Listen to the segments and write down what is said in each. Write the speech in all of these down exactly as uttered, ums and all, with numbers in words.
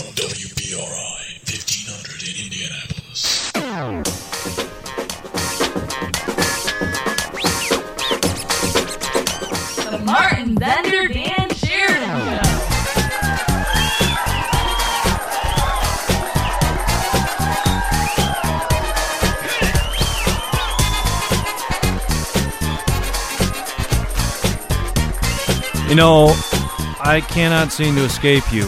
From W B R I, fifteen hundred in Indianapolis. The Martin Bender Dan Sheridan Show. You know, I cannot seem to escape you.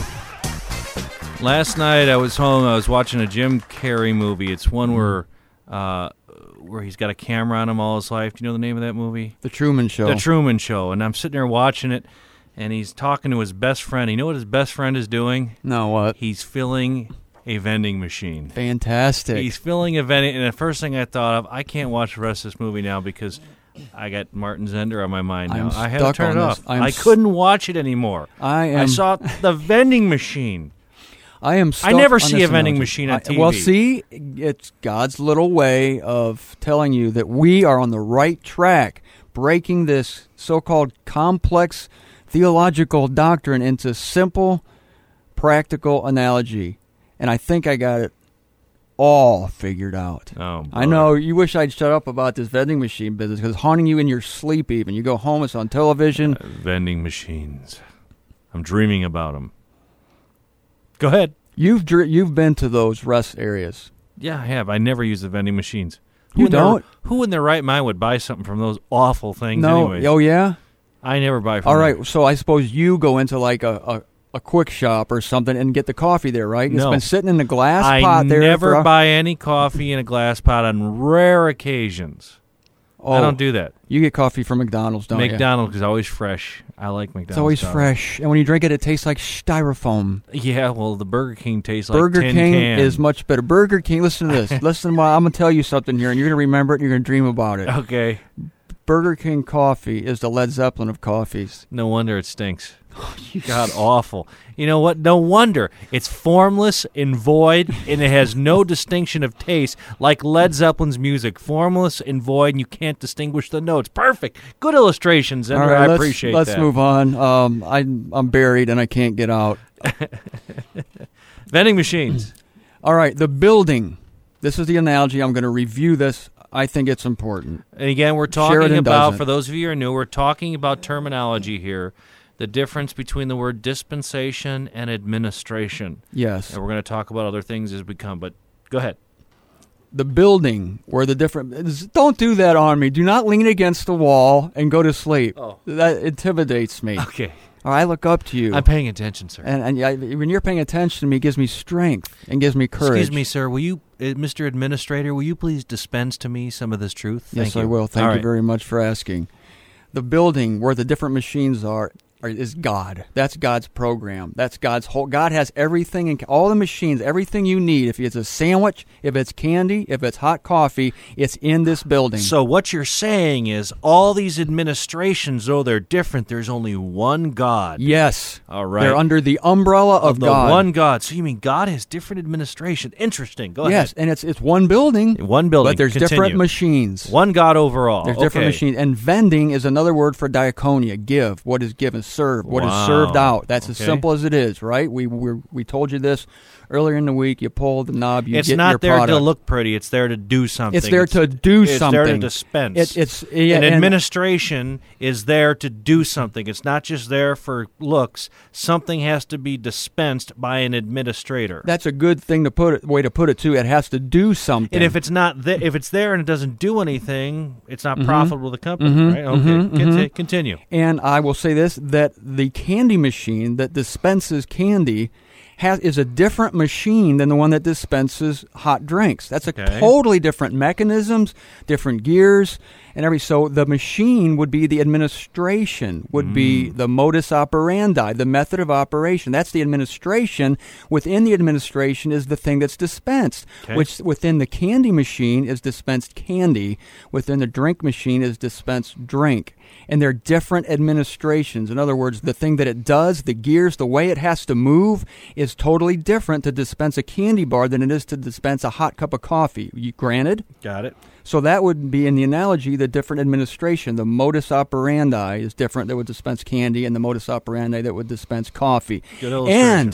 Last night I was home. I was watching a Jim Carrey movie. It's one where, uh, where he's got a camera on him all his life. Do you know the name of that movie? The Truman Show. The Truman Show. And I'm sitting there watching it, and he's talking to his best friend. You know what his best friend is doing? No, what? He's filling a vending machine. Fantastic. He's filling a vending. And the first thing I thought of, I can't watch the rest of this movie now because I got Martin Zender on my mind now. I'm I had to stuck turn on it this. off. I'm I s- couldn't watch it anymore. I am. I saw the vending machine. I am. Stuck I never on see this a vending analogy. machine on I- T V. Well, see, it's God's little way of telling you that we are on the right track, breaking this so-called complex theological doctrine into simple, practical analogy. And I think I got it all figured out. Oh, boy. I know you wish I'd shut up about this vending machine business because it's haunting you in your sleep even. You go home, it's on television. Uh, vending machines. I'm dreaming about them. Go ahead. You've dr- you've been to those rest areas. Yeah, I have. I never use the vending machines. Who You in their- don't? who in their right mind would buy something from those awful things No. anyways? Oh, yeah? I never buy from All them. right, so I suppose you go into like a, a, a quick shop or something and get the coffee there, right? It's No. been sitting in the glass I pot there. never for a- buy any coffee in a glass pot on rare occasions. Oh, I don't do that. You get coffee from McDonald's, don't you? McDonald's is always fresh. I like McDonald's. It's always coffee. fresh, and when you drink it, it tastes like styrofoam. Yeah, well, the Burger King tastes Burger like tin King can. is much better. Burger King, listen to this. Listen to my, I'm going to tell you something here, and you're going to remember it, and you're going to dream about it. Okay. Burger King coffee is the Led Zeppelin of coffees. No wonder it stinks. God awful. You know what? No wonder. It's formless and void, and it has no distinction of taste, like Led Zeppelin's music. Formless and void, and you can't distinguish the notes. Perfect. Good illustrations, and All right, I let's, appreciate let's that. move on. Um, I, I'm buried, and I can't get out. Vending machines. All right, the building. This is the analogy. I'm going to review this. I think it's important. And again, we're talking Sheridan about, doesn't. for those of you who are new, we're talking about terminology here, the difference between the word dispensation and administration. Yes. And we're going to talk about other things as we come, but go ahead. The building where the different... Don't do that on me. Do not lean against the wall and go to sleep. Oh. That intimidates me. Okay. Or I look up to you. I'm paying attention, sir. and and I, when you're paying attention to me, it gives me strength and gives me courage. Excuse me, sir. Will you, uh, Mister Administrator, will you please dispense to me some of this truth? Thank Yes, you. I will. Thank All you right. very much for asking. The building where the different machines are, are is God. That's God's program. That's God's whole. God has everything, in, all the machines, everything you need. If it's a sandwich, if it's candy, if it's hot coffee, it's in this building. So what you're saying is all these administrations, though they're different, there's only one God. Yes. All right. They're under the umbrella of, Of the God. one God. So you mean God has different administration. Interesting. Go Yes, ahead. and it's it's one building. One building. But there's Continue. different machines. One God overall. There's different Okay. machines. And vending is another word for diaconia, give, what is given, serve, what is Wow. served out. That's as Okay. simple as it is, right? We we we told you this earlier in the week. You pull the knob, you It's get not your there product. to look pretty. It's there to do something. It's there to do it's something. there to dispense. It, it's yeah, An and- administration is there to do something. It's not just there for looks. Something has to be dispensed by an administrator. That's a good thing to put it, way to put it too. It has to do something. And if it's not there, if it's there and it doesn't do anything, it's not Mm-hmm. profitable to the company, right? Okay, mhm, Conti- mhm. continue. And I will say this, that the candy machine that dispenses candy has is a different machine than the one that dispenses hot drinks. That's a Okay. totally different mechanisms, different gears, and every so the machine would be the administration, would be Mm. the modus operandi, the method of operation. That's the administration. Within the administration is the thing that's dispensed, Okay. which within the candy machine is dispensed candy. Within the drink machine is dispensed drink. And they're different administrations. In other words, the thing that it does, the gears, the way it has to move is totally different to dispense a candy bar than it is to dispense a hot cup of coffee. You, granted? Got it. So that would be, in the analogy, the different administration. The modus operandi is different that would dispense candy and the modus operandi that would dispense coffee. Good illustration. And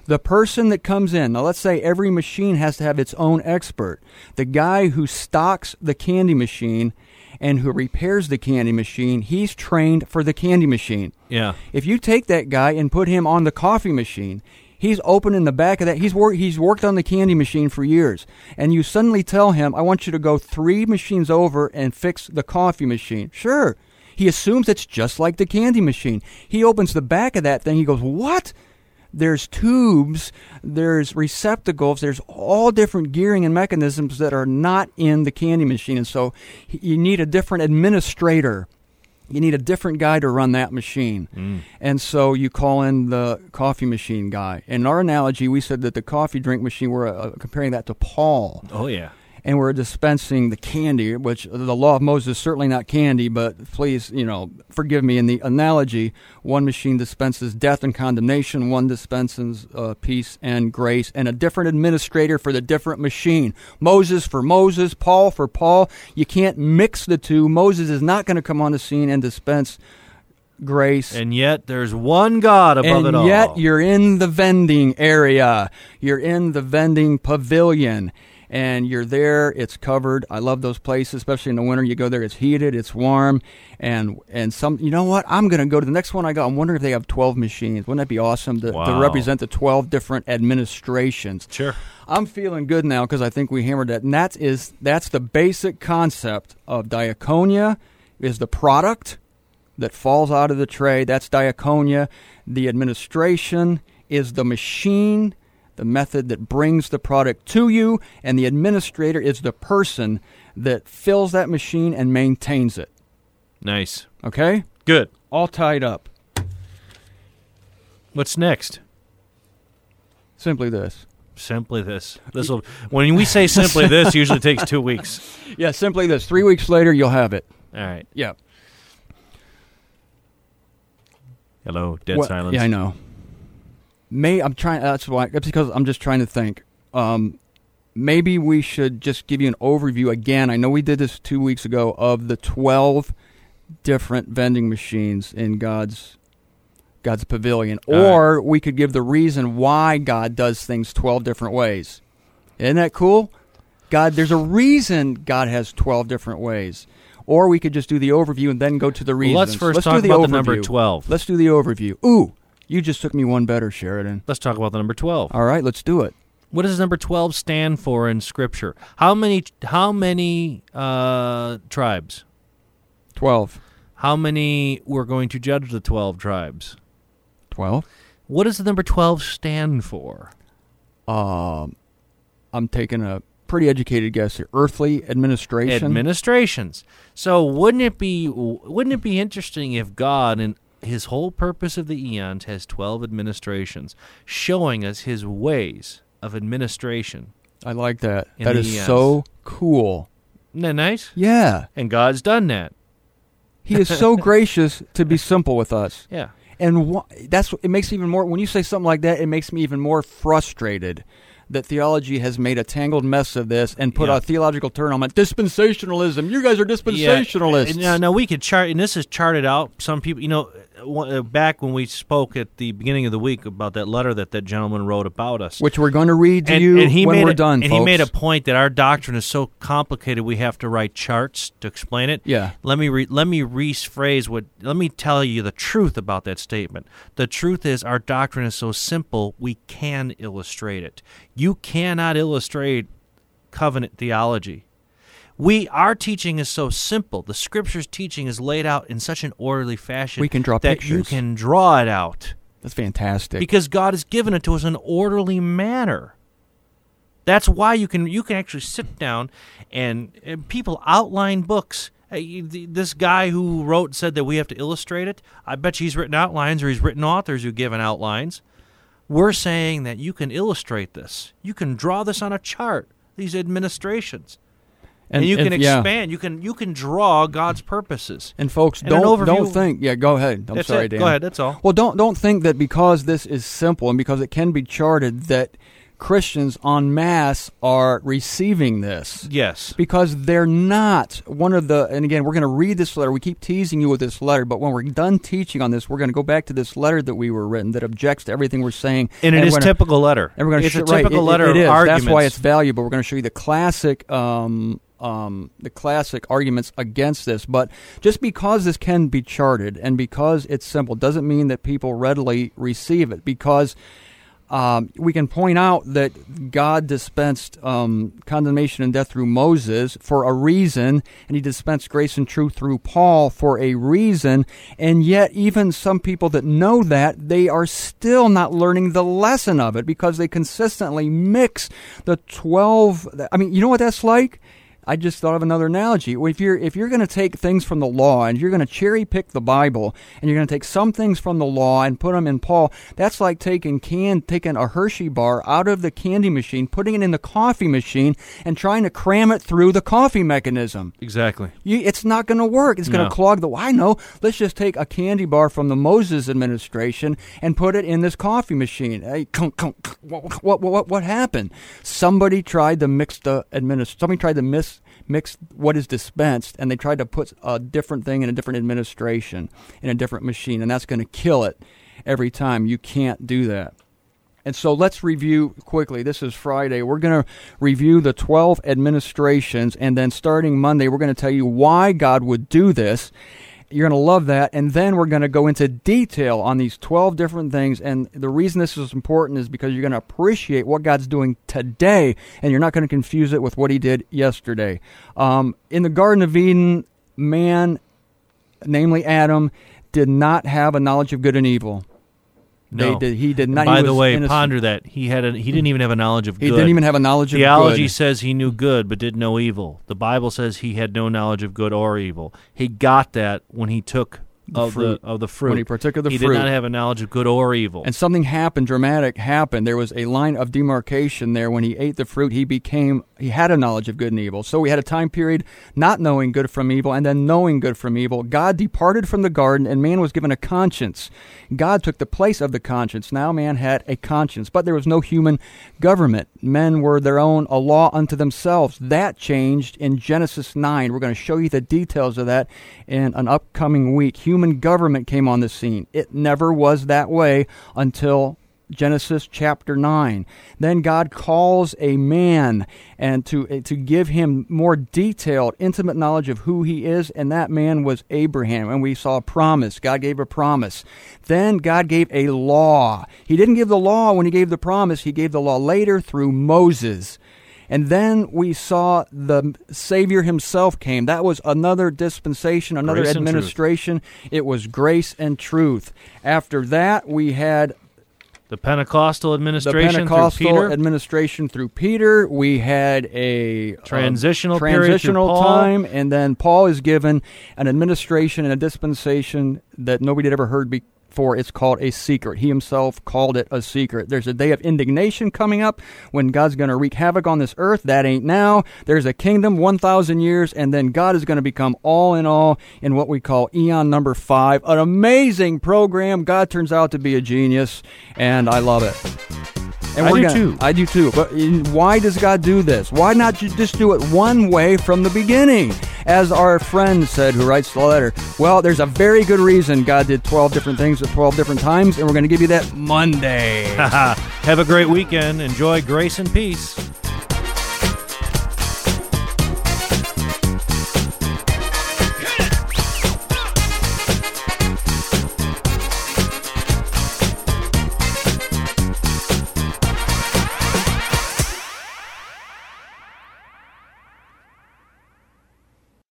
The person that comes in, now let's say every machine has to have its own expert. The guy who stocks the candy machine and who repairs the candy machine, he's trained for the candy machine. Yeah. If you take that guy and put him on the coffee machine, he's opening the back of that. He's, wor- he's worked on the candy machine for years. And you suddenly tell him, I want you to go three machines over and fix the coffee machine. Sure. He assumes it's just like the candy machine. He opens the back of that thing. He goes, what? There's tubes, there's receptacles, there's all different gearing and mechanisms that are not in the candy machine. And so you need a different administrator. You need a different guy to run that machine. Mm. And so you call in the coffee machine guy. In our analogy, we said that the coffee drink machine, we're uh, comparing that to Paul. Oh, yeah. And we're dispensing the candy, which the law of Moses is certainly not candy, but please, you know, forgive me in the analogy. One machine dispenses death and condemnation, one dispenses uh, peace and grace, and a different administrator for the different machine. Moses for Moses, Paul for Paul. You can't mix the two. Moses is not going to come on the scene and dispense grace. And yet there's one God above and it all. And yet you're in the vending area. You're in the vending pavilion. And you're there, it's covered. I love those places, especially in the winter. You go there, it's heated, it's warm, and and some. You know what? I'm going to go to the next one I go. I'm wondering if they have twelve machines. Wouldn't that be awesome to, wow. to represent the twelve different administrations? Sure. I'm feeling good now because I think we hammered that. And that is, that's the basic concept of diaconia, is the product that falls out of the tray. That's diaconia. The administration is the machine, the method that brings the product to you, and the administrator is the person that fills that machine and maintains it. Nice. Okay? Good. All tied up. What's next? Simply this. Simply this. This will. When we say simply this, usually takes two weeks. Yeah, simply this. Three weeks later, you'll have it. All right. Yeah. Hello, dead Well, silence. Yeah, I know. May I'm trying. That's why. That's because I'm just trying to think. Um, maybe we should just give you an overview again. I know we did this two weeks ago of the twelve different vending machines in God's God's pavilion, All or right. we could give the reason why God does things twelve different ways. Isn't that cool? God, there's a reason God has twelve different ways. Or we could just do the overview and then go to the reasons. Well, let's first let's talk do the about overview. the number twelve. Let's do the overview. Ooh. You just took me one better, Sheridan. Let's talk about the number twelve. All right, let's do it. What does number twelve stand for in Scripture? How many How many uh, tribes? Twelve. How many we're going to judge the twelve tribes? Twelve. What does the number twelve stand for? Um, I'm taking a pretty educated guess here. Earthly administration. Administrations. So wouldn't it be wouldn't it be interesting if God in His whole purpose of the eons has twelve administrations, showing us His ways of administration? I like that. In That the is eons. so cool. Isn't that nice? Yeah. And God's done that. He is so gracious to be simple with us. Yeah. And wh- that's it makes even more, when you say something like that, it makes me even more frustrated that theology has made a tangled mess of this and put Yeah. a theological turn on it. Dispensationalism. You guys are dispensationalists. Yeah. Now, now we could chart, and this is charted out. Some people, you know, uh, back when we spoke at the beginning of the week about that letter that that gentleman wrote about us, Which we're going to read to and, you and he when made we're a, done, And folks. he made a point that our doctrine is so complicated we have to write charts to explain it. Yeah. Let me re, let me rephrase what. Let me tell you the truth about that statement. The truth is our doctrine is so simple we can illustrate it. You cannot illustrate covenant theology. We our teaching is so simple. The Scripture's teaching is laid out in such an orderly fashion We can draw that pictures. you can draw it out. That's fantastic. Because God has given it to us in an orderly manner. That's why you can you can actually sit down and, and people outline books. Hey, this guy who wrote said that we have to illustrate it. I bet you he's written outlines, or he's written authors who given outlines. We're saying that you can illustrate this. You can draw this on a chart. These administrations, and, and you can and, yeah. expand. You can you can draw God's purposes. And folks, And an don't overview- don't think. Yeah, go ahead. I'm That's sorry, it. Dan. Go ahead. That's all. Well, don't don't think that because this is simple and because it can be charted that Christians en masse are receiving this. Yes. Because they're not one of the, and again, we're going to read this letter. We keep teasing you with this letter, but when we're done teaching on this, we're going to go back to this letter that we were written that objects to everything we're saying. And it and is we're gonna, typical letter. And we're going to it's sh- a typical right, letter it, it of is. arguments. That's why it's valuable. We're going to show you the classic um, um, the classic arguments against this. But just because this can be charted and because it's simple doesn't mean that people readily receive it, because Um, we can point out that God dispensed um, condemnation and death through Moses for a reason, and he dispensed grace and truth through Paul for a reason, and yet even some people that know that, they are still not learning the lesson of it because they consistently mix the twelve. I mean, you know what that's like? I just thought of another analogy. If you're if you're going to take things from the law and you're going to cherry pick the Bible and you're going to take some things from the law and put them in Paul, that's like taking can taking a Hershey bar out of the candy machine, putting it in the coffee machine, and trying to cram it through the coffee mechanism. Exactly. You, it's not going to work. It's going to No. clog the. I know. Let's just take a candy bar from the Moses administration and put it in this coffee machine. Hey, what what what, what happened? Somebody tried to mix the administ. Somebody tried to miss. mix what is dispensed, and they tried to put a different thing in a different administration, in a different machine, and that's going to kill it every time. You can't do that. And so let's review quickly. This is Friday. We're going to review the twelve administrations, and then starting Monday, we're going to tell you why God would do this. You're going to love that. And then we're going to go into detail on these twelve different things. And the reason this is important is because you're going to appreciate what God's doing today, and you're not going to confuse it with what he did yesterday. Um, in the Garden of Eden, man, namely Adam, did not have a knowledge of good and evil. No. They did, he did not. By he the was way, innocent. ponder that. He had a, he didn't even have a knowledge of He good. didn't even have a knowledge of Theology good. says he knew good but didn't know evil. The Bible says he had no knowledge of good or evil. He got that when he took The of fruit. the of the fruit. When he partook of the he fruit. did not have a knowledge of good or evil. And something happened, dramatic happened. There was a line of demarcation there. When he ate the fruit, he became, he had a knowledge of good and evil. So we had a time period not knowing good from evil and then knowing good from evil. God departed from the garden and man was given a conscience. God took the place of the conscience. Now man had a conscience, but there was no human government. Men were their own, a law unto themselves. That changed in Genesis nine. We're going to show you the details of that in an upcoming week. Human government came on the scene. It never was that way until Genesis chapter nine. Then God calls a man and to to give him more detailed, intimate knowledge of who he is, and that man was Abraham. And we saw a promise. God gave a promise. Then God gave a law. He didn't give the law when he gave the promise. He gave the law later through Moses. And then we saw the Savior himself came. That was another dispensation, another Grace and administration. It was grace and truth. After that, we had the Pentecostal the administration Pentecostal through Peter. administration through Peter. We had a Transitional um, period through transitional Paul. time, and then Paul is given an administration and a dispensation that nobody had ever heard before. It's called a secret. He himself called it a secret. There's a day of indignation coming up when God's going to wreak havoc on this earth. That ain't now. There's a kingdom, one thousand years, and then God is going to become all in all in what we call eon number five. An amazing program. God turns out to be a genius, and I love it. And I we're do gonna, too. I do too. But why does God do this? Why not ju- just do it one way from the beginning? As our friend said who writes the letter, well, there's a very good reason God did twelve different things at twelve different times, and we're going to give you that Monday. Have a great weekend. Enjoy grace and peace.